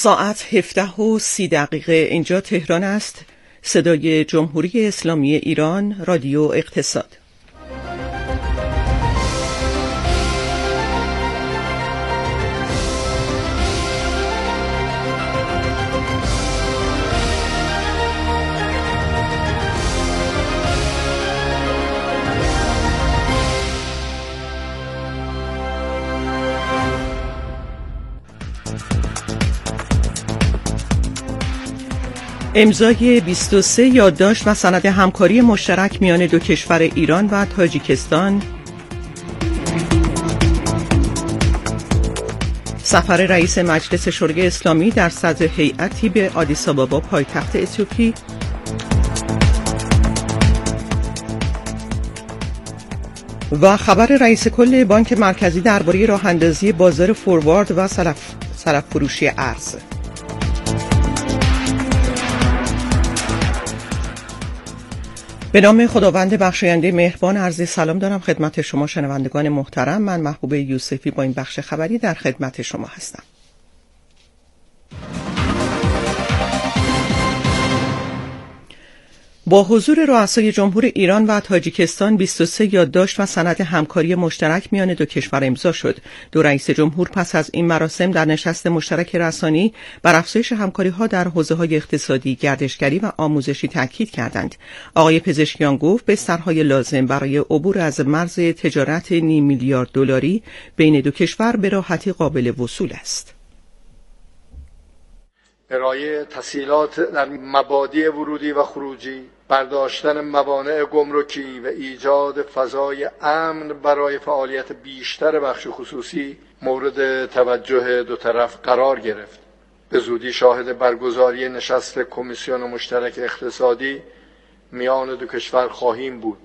ساعت 17:30 اینجا تهران است. صدای جمهوری اسلامی ایران، رادیو اقتصاد. امضای 23 یادداشت و سند همکاری مشترک میان دو کشور ایران و تاجیکستان، سفر رئیس مجلس شورای اسلامی در صدر هیئتی به آدیس آبابا پایتخت اتیوپی، و خبر رئیس کل بانک مرکزی درباره راه‌اندازی بازار فوروارد و سلف فروشی ارز. به نام خداوند بخشاینده مهربان عرض سلام دارم خدمت شما شنوندگان محترم. من محبوب یوسفی با این بخش خبری در خدمت شما هستم. با حضور رؤسای جمهور ایران و تاجیکستان 23 یادداشت و سند همکاری مشترک میان دو کشور امضا شد. دو رئیس جمهور پس از این مراسم در نشست مشترک رسانی بر افزایش همکاری‌ها در حوزه‌های اقتصادی، گردشگری و آموزشی تاکید کردند. آقای پزشکیان گفت بسترهای لازم برای عبور از مرز تجارت نیم میلیارد دلاری بین دو کشور به راحتی قابل وصول است. ارائه تسهیلات در مبادی ورودی و خروجی، برداشتن موانع گمرکی و ایجاد فضای امن برای فعالیت بیشتر بخش خصوصی مورد توجه دو طرف قرار گرفت. به زودی شاهد برگزاری نشست کمیسیون مشترک اقتصادی میان دو کشور خواهیم بود.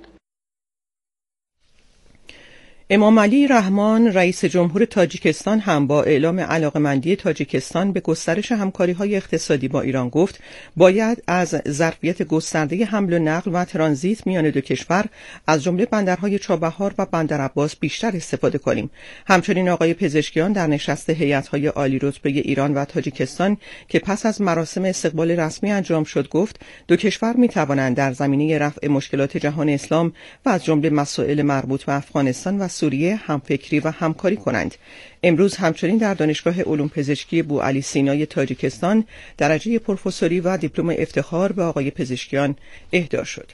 امام علی رحمان رئیس جمهور تاجیکستان هم با اعلام علاقه‌مندی تاجیکستان به گسترش همکاری‌های اقتصادی با ایران گفت باید از ظرفیت گسترده حمل و نقل و ترانزیت میان دو کشور از جمله بندرهای چابهار و بندر عباس بیشتر استفاده کنیم. همچنین آقای پزشکیان در نشست هیئت‌های عالی رتبه ایران و تاجیکستان که پس از مراسم استقبال رسمی انجام شد گفت دو کشور می‌توانند در زمینه رفع مشکلات جهان اسلام و از جمله مسائل مربوط به افغانستان و سوریه همفکری و همکاری کنند. امروز همچنین در دانشگاه علوم پزشکی بوعلی سینای تاجیکستان درجه پروفسوری و دیپلم افتخار به آقای پزشکیان اهدا شد.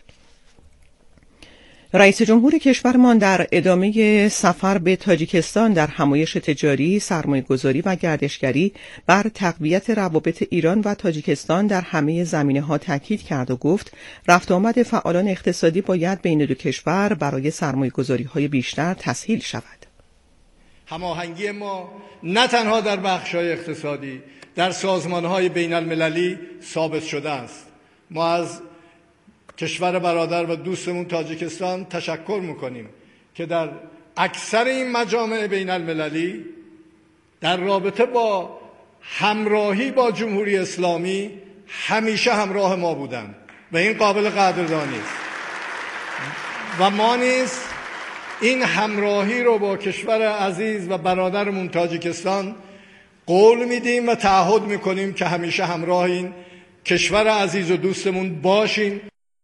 رئیس جمهور کشورمان در ادامه سفر به تاجیکستان در همایش تجاری، سرمایه‌گذاری و گردشگری بر تقویت روابط ایران و تاجیکستان در همه زمینه‌ها تاکید کرد و گفت رفت آمد فعالان اقتصادی باید بین دو کشور برای سرمایه‌گذاری‌های بیشتر تسهیل شود. هماهنگی ما نه تنها در بخش‌های اقتصادی، در سازمان‌های بین‌المللی ثابت شده است. ما از کشور برادر و دوستمون تاجیکستان تشکر میکنیم که در اکثر این مجامع بین المللی در رابطه با همراهی با جمهوری اسلامی همیشه همراه ما بودند و این قابل قدردانی است و ما نیز این همراهی رو با کشور عزیز و برادرمون تاجیکستان قول میدیم و تعهد میکنیم که همیشه همراه این کشور عزیز و دوستمون باشیم.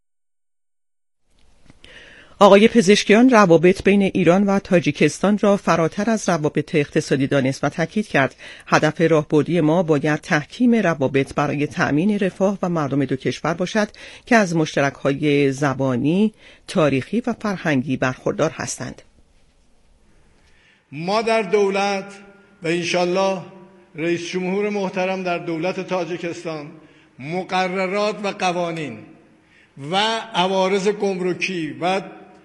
آقای پزشکیان روابط بین ایران و تاجیکستان را فراتر از روابط اقتصادی دانست و تاکید کرد هدف راهبردی ما باید تحکیم روابط برای تأمین رفاه و مردم دو کشور باشد که از مشترک‌های زبانی، تاریخی و فرهنگی برخوردار هستند. ما در دولت و انشالله رئیس جمهور محترم در دولت تاجیکستان مقررات و قوانین و عوارض گمرکی و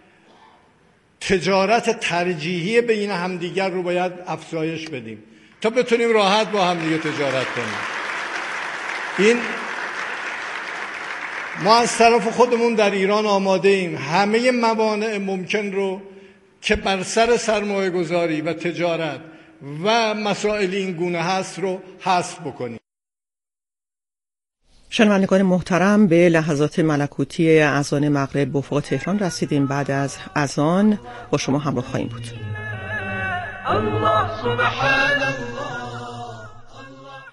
تجارت ترجیحی بین همدیگر رو باید افزایش بدیم تا بتونیم راحت با همدیگه تجارت کنیم. این ما از طرف خودمون در ایران آماده ایم همه موانع ممکن رو که بر سر سرمایه گذاری و تجارت و مسائل این گونه هست رو حذف بکنیم. شنوندگان محترم، به لحظات ملکوتی اذان مغرب به افق تهران رسیدیم. بعد از اذان با شما همراه خواهیم بود. الله سبحان الله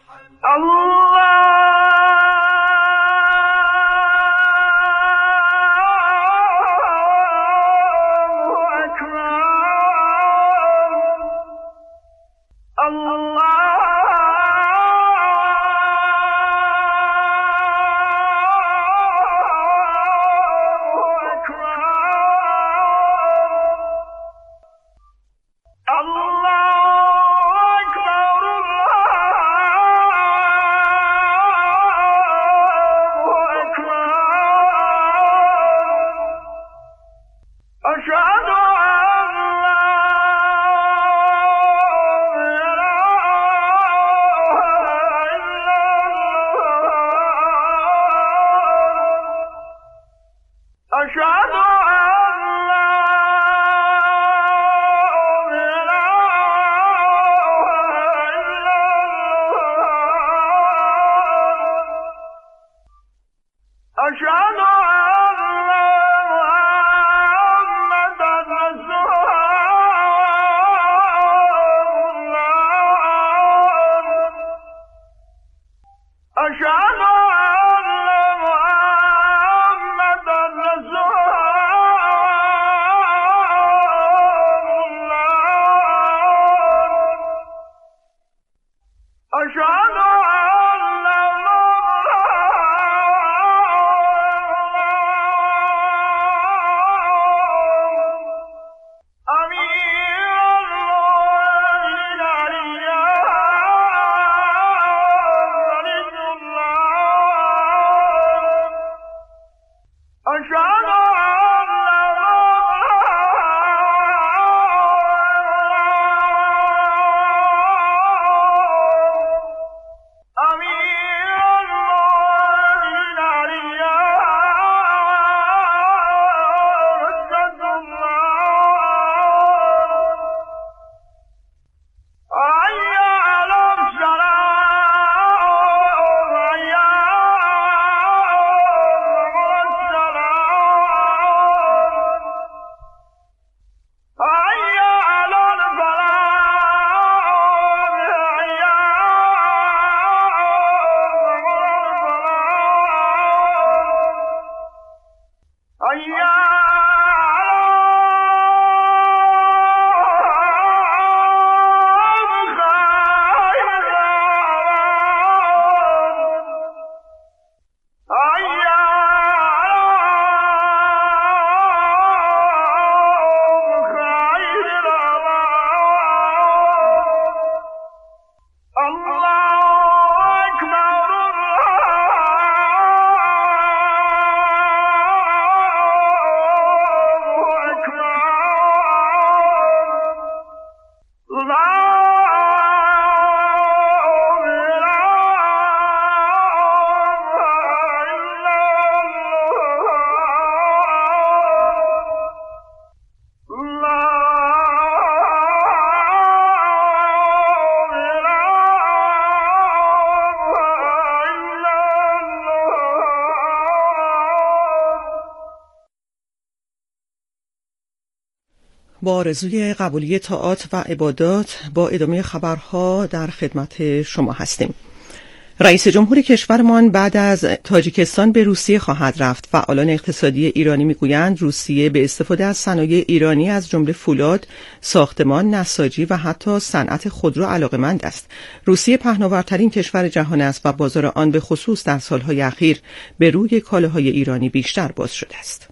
با آرزوی قبولی طاعات و عبادات با ادامه خبرها در خدمت شما هستیم. رئیس جمهور کشورمان بعد از تاجیکستان به روسیه خواهد رفت. فعالان اقتصادی ایرانی میگویند روسیه به استفاده از صنایع ایرانی از جمله فولاد، ساختمان، نساجی و حتی صنعت خودرو علاقه‌مند است. روسیه پهناورترین کشور جهان است و بازار آن به خصوص در سالهای اخیر به روی کالاهای ایرانی بیشتر باز شده است.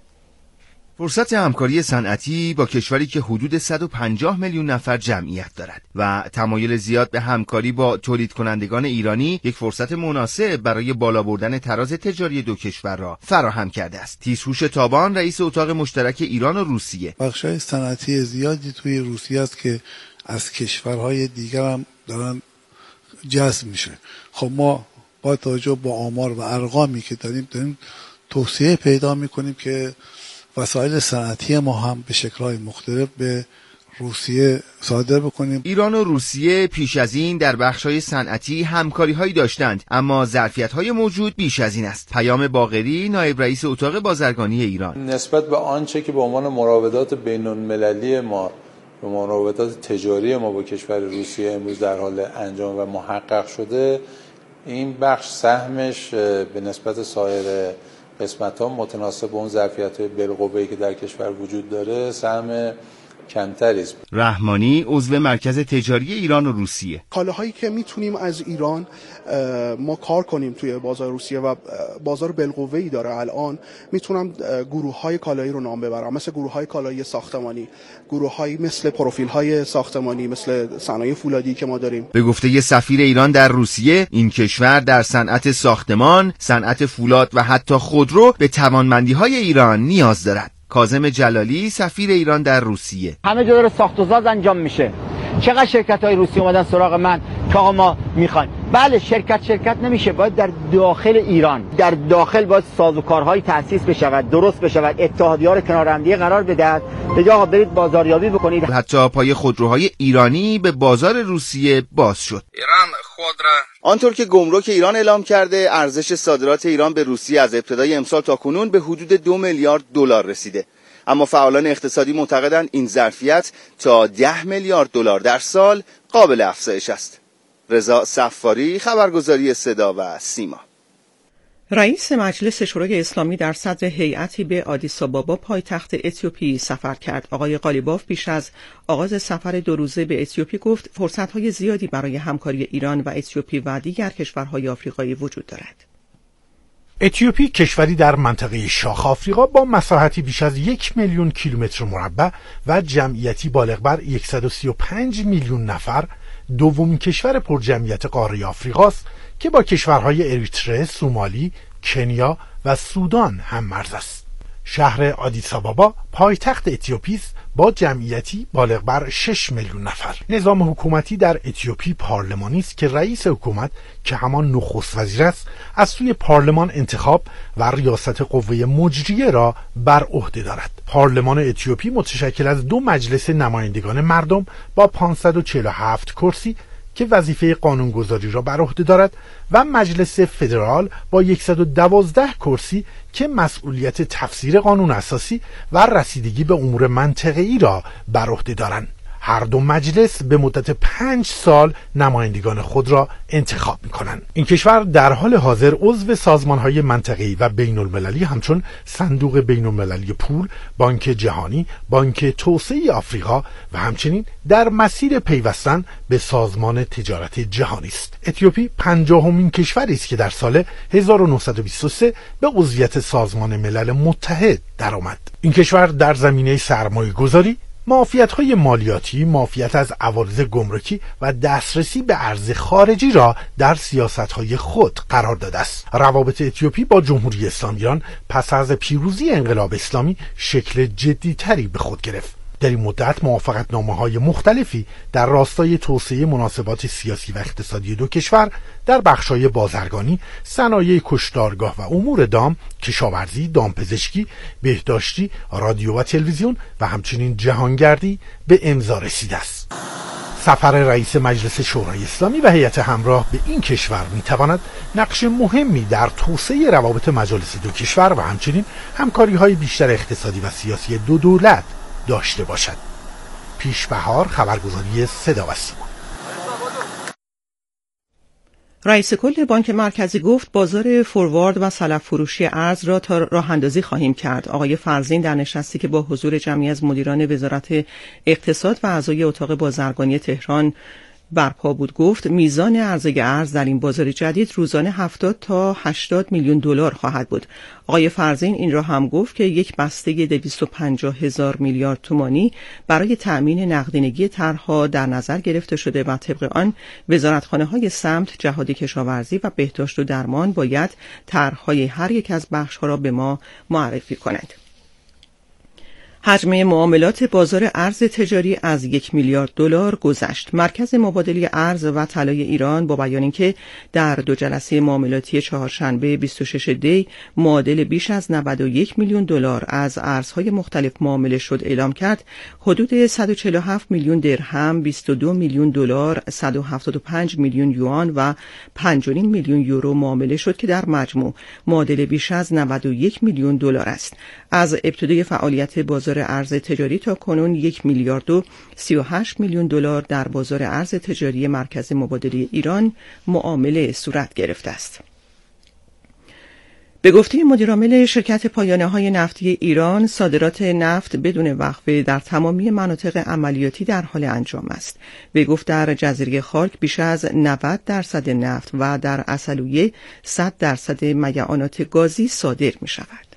فرصت همکاری صنعتی با کشوری که حدود 150 میلیون نفر جمعیت دارد و تمایل زیاد به همکاری با تولید کنندگان ایرانی یک فرصت مناسب برای بالا بردن تراز تجاری دو کشور را فراهم کرده است. تیزهوش تابان، رئیس اتاق مشترک ایران و روسیه: بخش‌های صنعتی زیادی توی روسیه است که از کشورهای دیگر هم دارن جذب میشه. خب ما با توجه به آمار و ارقامی که داریم توسعه پیدا میکنیم که وسایل صنعتی ما هم به شکل‌های مختلف به روسیه صادر بکنیم. ایران و روسیه پیش از این در بخش‌های صنعتی همکاری‌هایی داشتند، اما ظرفیت‌های موجود بیش از این است. پیام باقری، نایب رئیس اتاق بازرگانی ایران: نسبت به آنچه که به عنوان مراودات بین‌المللی ما و مراودات تجاری ما با کشور روسیه امروز در حال انجام و محقق شده، این بخش سهمش به نسبت سایر قسمت‌ها متناسب با اون ظرفیت‌های بالقوه‌ای که در کشور وجود داره سهم کمتری است. رحمانی عضو مرکز تجاری ایران و روسیه. کالاهایی که میتونیم از ایران ما کار کنیم توی بازار روسیه و بازار بالقوه‌ای داره الان، میتونم گروه‌های کالایی رو نام ببرم، مثل گروه‌های کالایی ساختمانی، گروه‌هایی مثل پروفیل‌های ساختمانی، مثل صنایع فولادی که ما داریم. به گفته سفیر ایران در روسیه، این کشور در صنعت ساختمان، صنعت فولاد و حتی خودرو به توانمندی‌های ایران نیاز دارد. کاظم جلالی سفیر ایران در روسیه: همه جا داره ساخت و ساز انجام میشه. چقدر شرکت‌های روسی اومدن سراغ من که آقا ما میخوایم. بله شرکت نمیشه، باید در داخل ایران، در داخل باید سازوکارهای تأسیس بشود، درست بشود، اتحادیه‌ها رو کنار هم دیگه قرار بدهد، بگه آقا برید بازاریابی بکنید. حتی پای خودروهای ایرانی به بازار روسیه باز شد. ایران خودرو آنطور که گمرک ایران اعلام کرده، ارزش صادرات ایران به روسیه از ابتدای امسال تا کنون به حدود 2 میلیارد دلار رسیده. اما فعالان اقتصادی معتقدند این ظرفیت تا 10 میلیارد دلار در سال قابل افزایش است. رضا صفاری، خبرگزاری صدا و سیما. رئیس مجلس شورای اسلامی در صدر هیئتی به آدیس آبابا پایتخت اتیوپی سفر کرد. آقای قالیباف پیش از آغاز سفر 2 روزه به اتیوپی گفت فرصت‌های زیادی برای همکاری ایران و اتیوپی و دیگر کشورهای آفریقایی وجود دارد. اتیوپی کشوری در منطقه شاخ آفریقا با مساحتی بیش از 1 میلیون کیلومتر مربع و جمعیتی بالغ بر 135 میلیون نفر دومین کشور پرجمعیت قاره آفریقاست که با کشورهای اریتره، سومالی، کنیا و سودان هم مرز است. شهر آدیس آبابا پایتخت اتیوپی است با جمعیتی بالغ بر 6 میلیون نفر. نظام حکومتی در اتیوپی پارلمانی است که رئیس حکومت که همان نخست وزیر است از سوی پارلمان انتخاب و ریاست قوه مجریه را بر عهده دارد. پارلمان اتیوپی متشکل از 2 مجلس نمایندگان مردم با 547 کرسی که وظیفه قانونگذاری را بر عهده دارد و مجلس فدرال با 112 کرسی که مسئولیت تفسیر قانون اساسی و رسیدگی به امور منطقه‌ای را بر عهده دارند. هر 2 مجلس به مدت 5 سال نمایندگان خود را انتخاب می‌کنند. این کشور در حال حاضر عضو سازمان‌های منطقه‌ای و بین‌المللی همچون صندوق بین‌المللی پول، بانک جهانی، بانک توسعه آفریقا و همچنین در مسیر پیوستن به سازمان تجارت جهانی است. اتیوپی 50مین کشوری است که در سال 1923 به عضویت سازمان ملل متحد درآمد. این کشور در زمینه سرمایه‌گذاری، معافیت‌های مالیاتی، معافیت از عوارض گمرکی و دسترسی به ارز خارجی را در سیاست‌های خود قرار داده است. روابط اتیوپی با جمهوری اسلامی ایران پس از پیروزی انقلاب اسلامی شکل جدی‌تری به خود گرفت. در این مدت موافقتنامه‌های مختلفی در راستای توسعه مناسبات سیاسی و اقتصادی 2 کشور در بخش‌های بازرگانی، صنایع کشتارگاه و امور دام، کشاورزی، دامپزشکی، بهداشتی، رادیو و تلویزیون و همچنین جهانگردی به امضا رسیده است. سفر رئیس مجلس شورای اسلامی و هیئت همراه به این کشور می‌تواند نقش مهمی در توسعه روابط مجالس 2 کشور و همچنین همکاری‌های بیشتر اقتصادی و سیاسی 2 دولت داشته باشد. پیشبهار، خبرگزاری صدا و سیما. رئیس کل بانک مرکزی گفت بازار فوروارد و سلف فروشی ارز را تا راه اندازی خواهیم کرد. آقای فرزین در نشستی که با حضور جمعی از مدیران وزارت اقتصاد و اعضای اتاق بازرگانی تهران برپا بود گفت میزان عرضه ارز در این بازار جدید روزانه 70 تا 80 میلیون دلار خواهد بود. آقای فرزین این را هم گفت که یک بسته 250,000 میلیارد تومانی برای تأمین نقدینگی طرح‌ها در نظر گرفته شده و طبق آن وزارتخانه‌های سمت، جهاد کشاورزی و بهداشت و درمان باید طرح‌های هر یک از بخش‌ها را به ما معرفی کنند. حجم معاملات بازار ارز تجاری از 1 میلیارد دلار گذشت. مرکز مبادله ارز و طلای ایران با بیان اینکه در 2 جلسه معاملاتی چهارشنبه 26 دی معادل بیش از 91 میلیون دلار از ارزهای مختلف معامله شد اعلام کرد، حدود 147 میلیون درهم، 22 میلیون دلار، 175 میلیون یوان و 5.5 میلیون یورو معامله شد که در مجموع معادل بیش از 91 میلیون دلار است. از ابتدای فعالیت بازار بازار ارز تجاری تا کنون 1 میلیارد و 38 میلیون دلار در بازار ارز تجاری مرکز مبادله ایران معامله صورت گرفته است. به گفته مدیرعامل شرکت پایانه‌های نفتی ایران، صادرات نفت بدون وقفه در تمامی مناطق عملیاتی در حال انجام است. وی گفت در جزیره خاک بیش از 90% نفت و در عسلویه 100% میعانات گازی صادر می شود.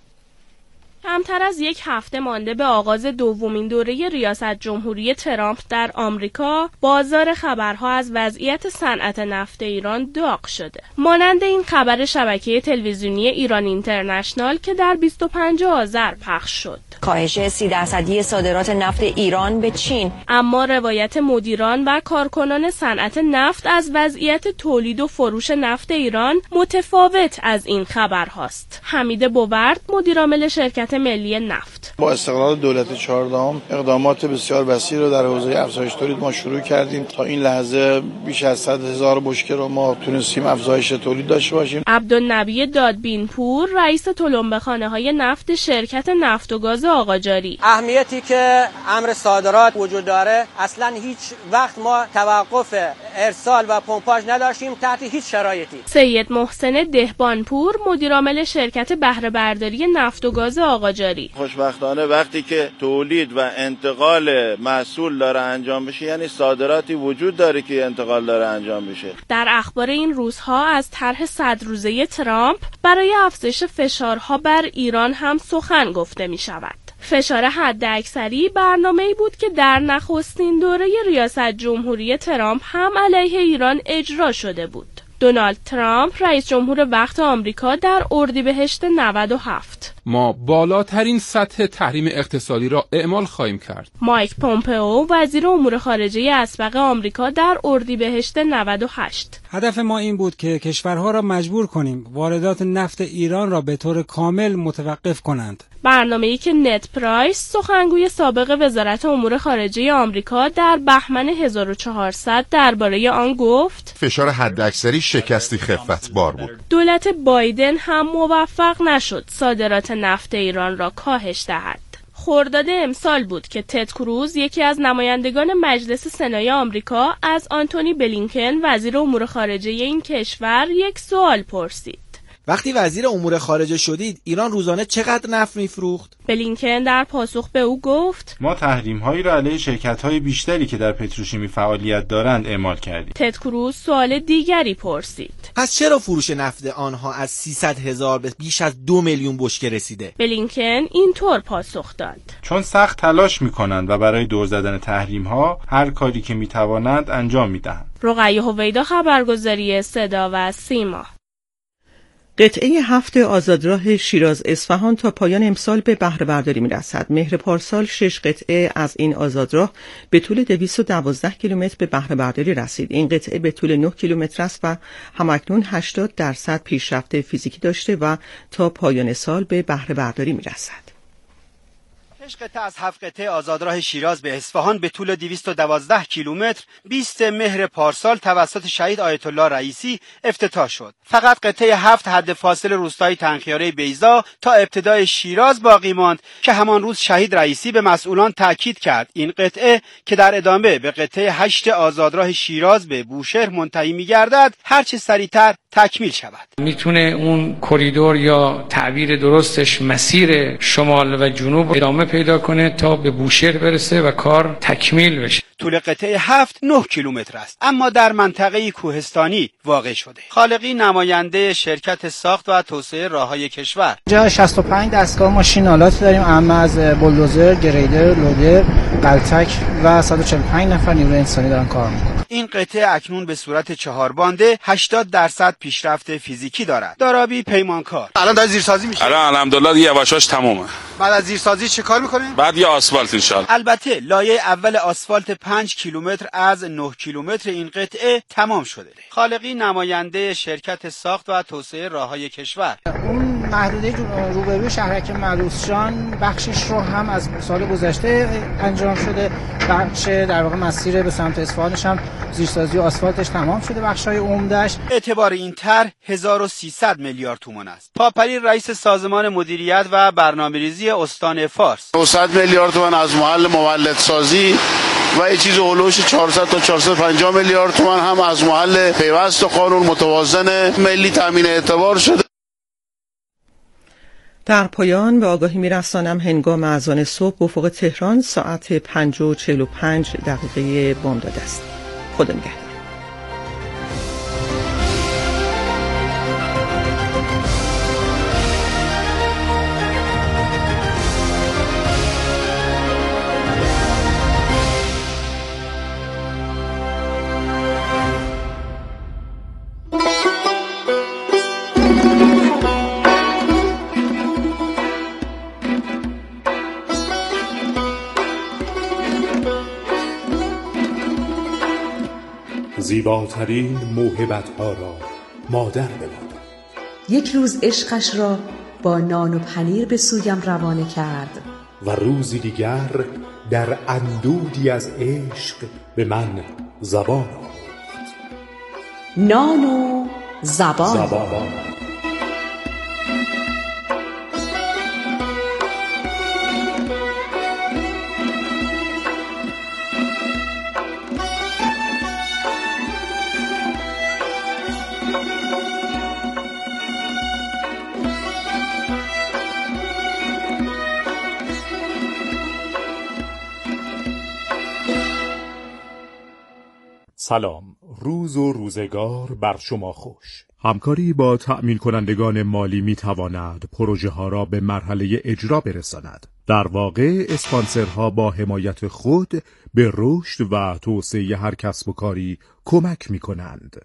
کمتر از یک هفته مانده به آغاز دومین دوره ریاست جمهوری ترامپ در آمریکا، بازار خبرها از وضعیت صنعت نفت ایران داغ شده. مانند این خبر شبکه تلویزیونی ایران اینترنشنال که در 25 آذر پخش شد. کاهش 30% صادرات نفت ایران به چین. اما روایت مدیران و کارکنان صنعت نفت از وضعیت تولید و فروش نفت ایران متفاوت از این خبرهاست. حمید بوورد، مدیرعامل شرکت ملی نفت: با استقلال دولت 14 اقدامات بسیار وسیع رو در حوزه افزایش تولید ما شروع کردیم. تا این لحظه بیش از 100,000 بشکه رو ما تونستیم افزایش تولید داشته باشیم. عبدالنبی دادبینپور، رئیس تلمبه‌خانه‌های نفت شرکت نفت و گاز آقاجاری: اهمیتی که امر صادرات وجود داره، اصلا هیچ وقت ما توقف ارسال و پمپاژ نداشتیم تحت هیچ شرایطی. سید محسن دهبانپور، مدیرعامل شرکت بهره برداری نفت و گاز آقاجاری: خوشبختانه وقتی که تولید و انتقال محصول داره انجام بشه، یعنی صادراتی وجود داره که انتقال داره انجام بشه. در اخبار این روزها از طرح 100 روزه ترامپ برای افزایش فشارها بر ایران هم سخن گفته می شود. فشار حداکثری برنامه‌ای بود که در نخستین دوره ریاست جمهوری ترامپ هم علیه ایران اجرا شده بود. دونالد ترامپ، رئیس جمهور وقت آمریکا، در اردیبهشت 97: ما بالاترین سطح تحریم اقتصادی را اعمال خواهیم کرد. مایک پومپئو، وزیر امور خارجه اسبق آمریکا، در اردیبهشت 98: هدف ما این بود که کشورها را مجبور کنیم واردات نفت ایران را به طور کامل متوقف کنند. برنامه‌ای که نت پرایس، سخنگوی سابق وزارت امور خارجه آمریکا، در بهمن 1400 درباره آن گفت: فشار حداکثری شکستی خفت بار بود. دولت بایدن هم موفق نشد صادرات نفت ایران را کاهش دهد. خرداد امسال بود که تد کروز، یکی از نمایندگان مجلس سنای آمریکا، از آنتونی بلینکن، وزیر امور خارجه این کشور، یک سوال پرسید: وقتی وزیر امور خارجه شدید ایران روزانه چقدر نفت میفروخت؟ بلینکن در پاسخ به او گفت: ما تحریم‌هایی را علیه شرکت‌های بیشتری که در پتروشیمی فعالیت دارند اعمال کردیم. تد کروز سوال دیگری پرسید: پس چرا فروش نفت آنها از 300,000 به بیش از 2 میلیون بشکه رسیده؟ بلینکن اینطور پاسخ داد: چون سخت تلاش می‌کنند و برای دور زدن تحریم‌ها هر کاری که می‌توانند انجام می‌دهند. رقیه هویدا، خبرگزاری صدا و سیما. قطعه 7 آزادراه شیراز اصفهان تا پایان امسال به بهره برداری می‌رسد. مهر پارسال 6 قطعه از این آزادراه به طول 212 کیلومتر به بهره برداری رسید. این قطعه به طول 9 کیلومتر است و همکنون 80% پیشرفت فیزیکی داشته و تا پایان سال به بهره برداری می‌رسد. 6 قطعه از 7 قطعه آزادراه شیراز به اصفهان به طول 212 کیلومتر 20 مهر پارسال توسط شهید آیت الله رئیسی افتتاح شد. فقط قطعه 7 حد فاصل روستای تنگخیاره بیضا تا ابتدای شیراز باقی ماند که همان روز شهید رئیسی به مسئولان تاکید کرد این قطعه که در ادامه به قطعه 8 آزادراه شیراز به بوشهر منتهی می‌گردد هرچه سریعتر تکمیل شود. میتونه اون کریدور یا تعبیر درستش مسیر شمال و جنوب ادامه پیدا کنه تا به بوشهر برسه و کار تکمیل بشه. طول قطعه 7 9 کیلومتر است، اما در منطقه کوهستانی واقع شده. خالقی، نماینده شرکت ساخت و توسعه راههای کشور: جا 65 دستگاه ماشین آلات داریم، اما از بولدوزر، گریدر، لودر، قلتک و 145 نفر نیروی انسانی دارن کار میکنن. این قطعه اکنون به صورت 4 بانده 80% پیشرفت فیزیکی دارد. دارابی، پیمانکار: الان داره زیرسازی میشه. الان الحمدلله یواشاش تمومه. بعد از زیرسازی چه کار میکنه؟ بعد یه آسفالت انشالله. البته لایه اول آسفالت 5 کیلومتر از 9 کیلومتر این قطعه تمام شده. خالقی، نماینده شرکت ساخت و توسعه راههای کشور: اون محدوده روبروی شهرک معروفشان بخشش رو هم از سال گذشته انجام شده، بخش در واقع مسیر به سمت اصفهانش هم زیرسازی و آسفالتش تمام شده، بخش‌های عمده‌اش. اعتبار این طرح 1300 میلیارد تومان است. پاپری، رئیس سازمان مدیریت و برنامه‌ریزی سازی استان فارس. 900 میلیارد تومان از محل مولدسازی و یه چیز هولوش 400 تا 450 میلیارد تومان هم از محل پیوست و قانون متوازن ملی تامین اعتبار شده. در پایان به آگاهی می‌رسانم هنگام اذان صبح افق تهران ساعت 5:45 بامداد است. خدا نگهدار. زیباترین موهبت‌ها را مادر بماند. یک روز عشقش را با نان و پنیر به سویم روانه کرد و روزی دیگر در اندودی از عشق به من زبان آموخت. نان و زبان. سلام، روز و روزگار بر شما خوش. همکاری با تأمین کنندگان مالی می تواند پروژه ها را به مرحله اجرا برساند. در واقع اسپانسرها با حمایت خود به رشد و توسعه هر کسب و کاری کمک می کنند.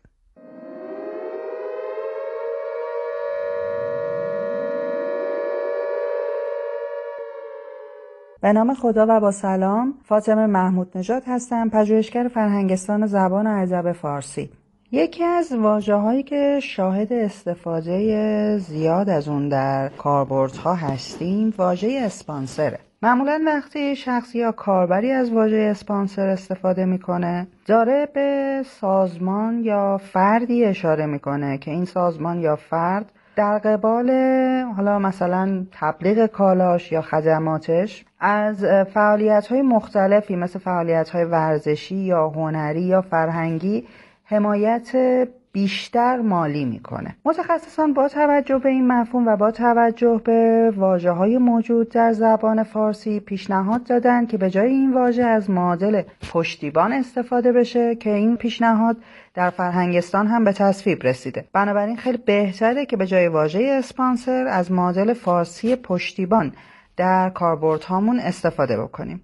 به نام خدا و با سلام، فاطمه محمود نژاد هستم، پژوهشگر فرهنگستان زبان و ادب فارسی. یکی از واژه‌هایی که شاهد استفاده زیاد از اون در کاربردها هستیم، واژه اسپانسره. معمولاً وقتی شخصی یا کاربری از واژه اسپانسر استفاده میکنه، داره به سازمان یا فردی اشاره میکنه که این سازمان یا فرد در قبال حالا مثلا تبلیغ کالاش یا خدماتش از فعالیت‌های مختلفی مثل فعالیت‌های ورزشی یا هنری یا فرهنگی حمایت بیشتر مالی میکنه. متخصصان با توجه به این مفهوم و با توجه به واژه‌های موجود در زبان فارسی پیشنهاد دادن که به جای این واژه از معادل پشتیبان استفاده بشه که این پیشنهاد در فرهنگستان هم به تصویب رسیده. بنابراین خیلی بهتره که به جای واژه اسپانسر از معادل فارسی پشتیبان در کاربردهامون استفاده بکنیم.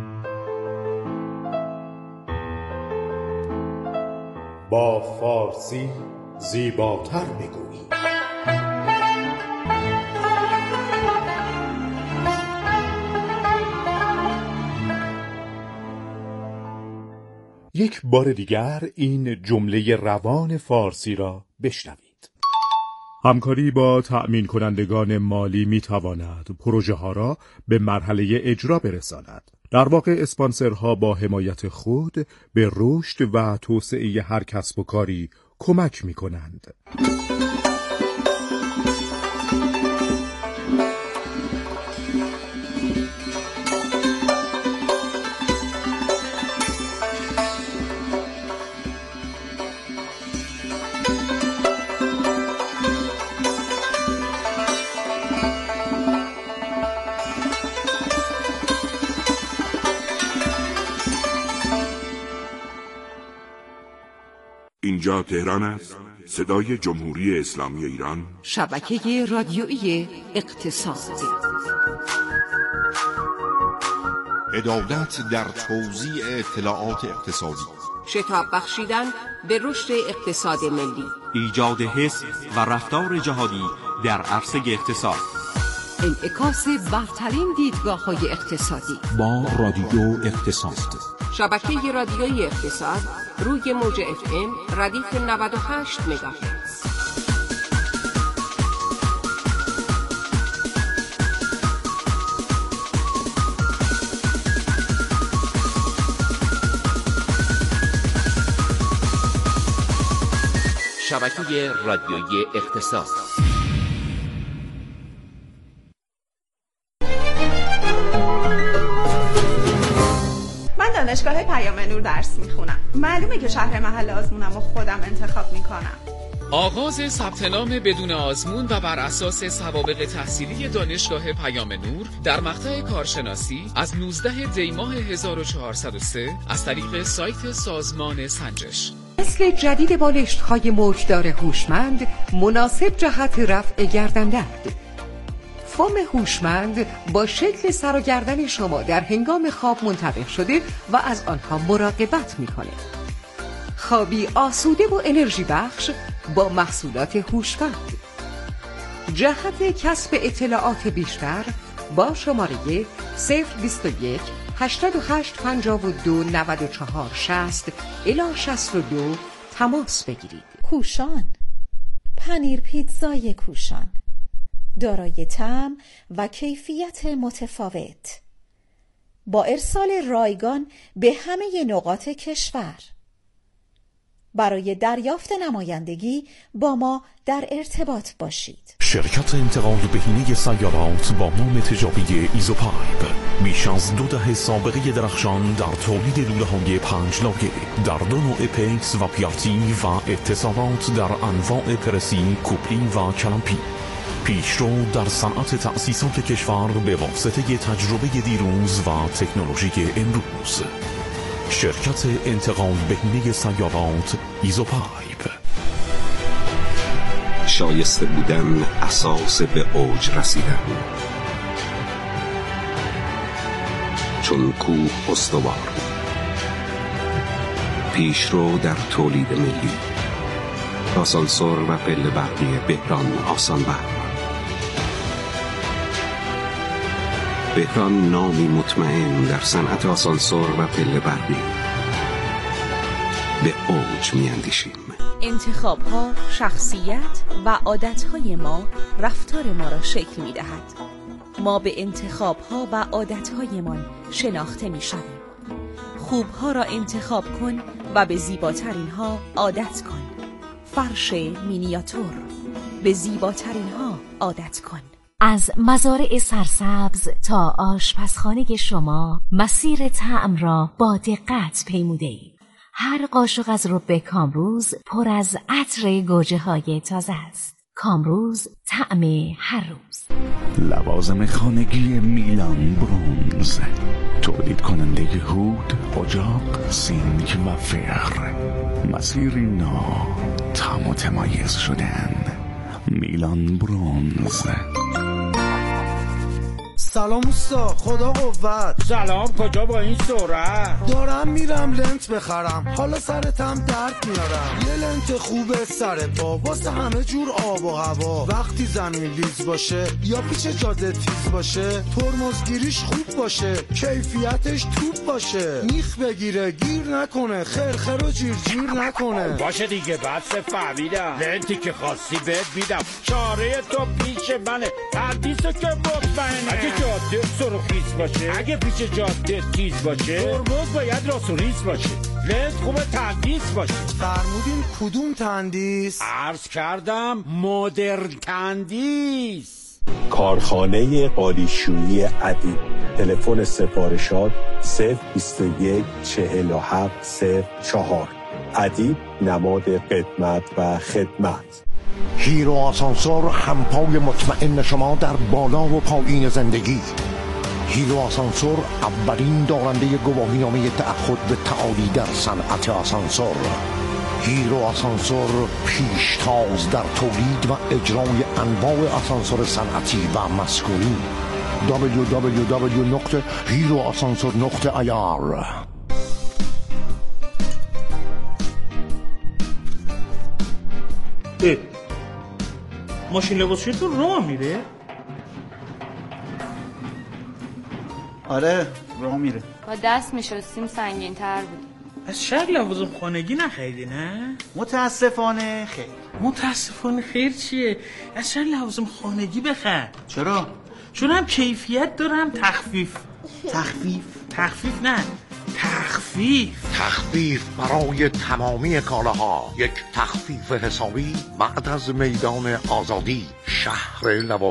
با فارسی زیباتر بگویی. یک بار دیگر این جمله روان فارسی را بشنوید. همکاری با تأمین کنندگان مالی می تواند پروژه ها را به مرحله اجرا برساند. در واقع اسپانسرها با حمایت خود به رشد و توسعه هر کسب و کاری کمک می کنند. اینجا تهران است، صدای جمهوری اسلامی ایران، شبکه رادیویی اقتصاد. عدالت در توزیع اطلاعات اقتصادی، شتاب بخشیدن به رشد اقتصاد ملی، ایجاد حس و رفتار جهادی در عرصه اقتصاد، انعکاس برترین دیدگاه‌های اقتصادی با رادیو اقتصاد. شبکه رادیویی اقتصاد روی موج FM ردیف 98 مگاهرتز. شبکه رادیویی اقتصاد. دانشگاه پیام نور درس میخونم. معلومه که شهر محل آزمونم و خودم انتخاب میکنم. آغاز ثبت نام بدون آزمون و بر اساس سوابق تحصیلی دانشگاه پیام نور در مقطع کارشناسی از 19 دی ماه 1403 از طریق سایت سازمان سنجش. نسل جدید بالشت‌های موجدار هوشمند مناسب جهت رفع گردن‌درد. فوم هوشمند با شکل سر و گردن شما در هنگام خواب منطبق شده و از آنها مراقبت می‌کنه. خوابی آسوده و انرژی بخش با محصولات هوشمند. جهت کسب اطلاعات بیشتر با شماره 021 88 52 94 60 الی 62 تماس بگیرید. کوشان، پنیر پیتزای کوشان، دارای طعم و کیفیت متفاوت، با ارسال رایگان به همه نقاط کشور. برای دریافت نمایندگی با ما در ارتباط باشید. شرکت انتقال بهینه سیارات با نام تجاری ایزوپایپ بیش از 2 دهه سابقه درخشان در تولید لوله‌های 5 لایه در 2 نوع پیکس و پیاتی و اتصالات در انواع پرسی، کوپلی و کلمپی. پیشرو در صنعت تأسیسات کشور به واسطه تجربه دیروز و تکنولوژی امروز. شرکت انتقال بهینه سیارات ایزوپایپ. شایسته بودن اساس به اوج رسیدن. چون کوه استوار. پیشرو در تولید ملی. آسانسور و پله برقی بهران آسانبر. بهران نامی مطمئن در صنعت آسانسور و پله برقی. به اوج میاندیشیم. انتخاب‌ها، شخصیت و عادت‌های ما رفتار ما را شکل می‌دهد. ما به انتخاب‌ها و عادت‌هایمان شناخته می‌شویم. خوب‌ها را انتخاب کن و به زیباترین‌ها عادت کن. فرش مینیاتور، به زیباترین‌ها عادت کن. از مزارع سرسبز تا آشپزخانه شما مسیر طعم را با دقت پیموده‌ایم. هر قاشق از رب کامروز پر از عطر گوجه های تازه است. کامروز طعم هر روز. لوازم خانگی میلان برونز، تولید کننده هود، اجاق، سینک و فر. مسیری نو تا متمایز شدن. میلان برونز. سلام اوستا، خدا قوت. سلام، کجا با این سرعت؟ دارم میرم لنت بخرم، حالا سرتم درد میارم. یه لنت خوبه سر پا واسه همه جور آب و هوا. وقتی زمین لیز باشه یا پیچ جاده تیز باشه، ترمزگیریش خوب باشه، کیفیتش توپ باشه، میخ بگیره گیر نکنه، خرخر و جیر نکنه. باشه دیگه، بس فهمیدم. لنتی که خواستی بهت میدم. چاره تو پیش منه، تردیسو که مطمئنه. اگه جاده سرخیز باشه، اگه پیچ جاده تیز باشه، ترمز باید راست و ریز باشه، لنت خوبه تندیس باشه. فرمودین کدوم تندیس؟ عرض کردم مدرن تندیس. کارخانه قالیشویی ادیب. تلفن سفارشات 021 47 04. ادیب نماد قدمت و خدمت. هیرو آسانسور، همپای مطمئن شما در بالا و پایین زندگی. هیرو آسانسور اولین دارنده گواهینامه تعهد به تعالی در صنعت آسانسور. هیرو آسانسور پیشتاز در تولید و اجرای انواع آسانسور صنعتی و مسکونی. www.heroasansor.ir. ماشین لباسشویی تو راه میره؟ آره راه میره. با دست میشستیم سنگین تر بود. از شهر لوازم خانگی نخریدی نه؟ متاسفانه خیر. متاسفانه خیر چیه؟ از شهر لوازم خانگی بخر. چرا؟ چون هم کیفیت داره هم تخفیف. تخفیف نه، تخفیف برای تمامی کالاها. یک تخفیف حسابی بعد از میدان آزادی، شهر لوازم.